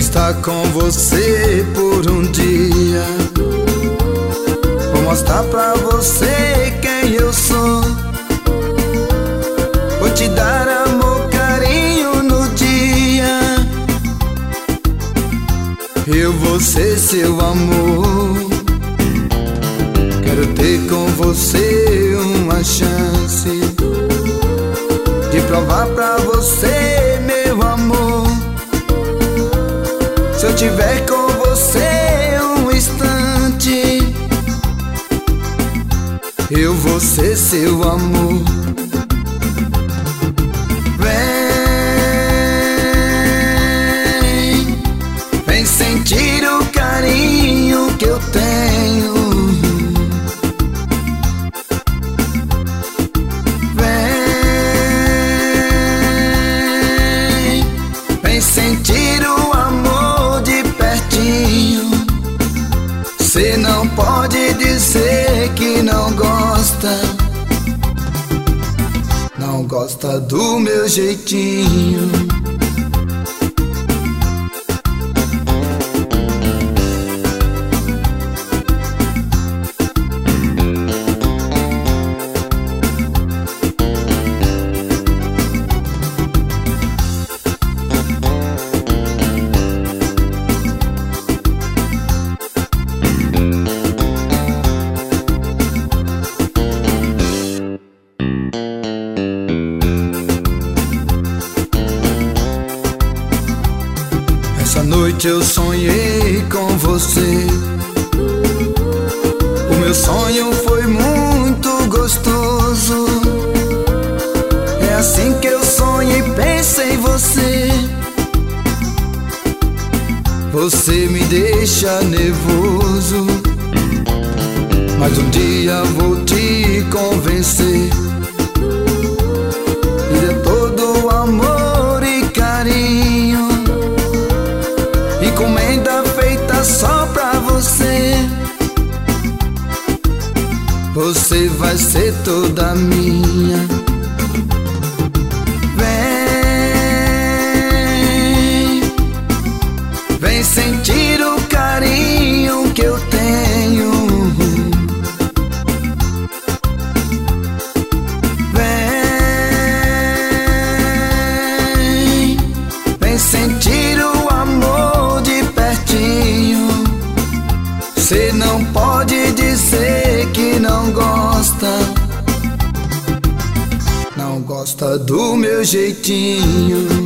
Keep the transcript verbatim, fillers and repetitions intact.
estar com você por um dia. Vou mostrar pra você quem eu sou. Vou te dar amor, carinho no dia. Eu vou ser seu amor. Quero ter com você uma chance de provar pra você, meu amor. Se eu tiver com você um instante, eu vou ser seu amor. Vem, vem sentir o carinho que eu tenho. Vem, vem sentir o amor de pertinho. Cê não pode dizer que não gosta, não gosta do meu jeitinho. Essa noite eu sonhei com você. O meu sonho foi muito gostoso. É assim que eu sonho e penso em você. Você me deixa nervoso, mas um dia vou te convencer. E de todo amor e carinho, encomenda feita só pra você. Você vai ser toda minha. Vem, vem sentir o carinho que eu tenho. Vem, vem sentir o amor de pertinho. Cê não pode dizer que não gosta, não gosta do meu jeitinho.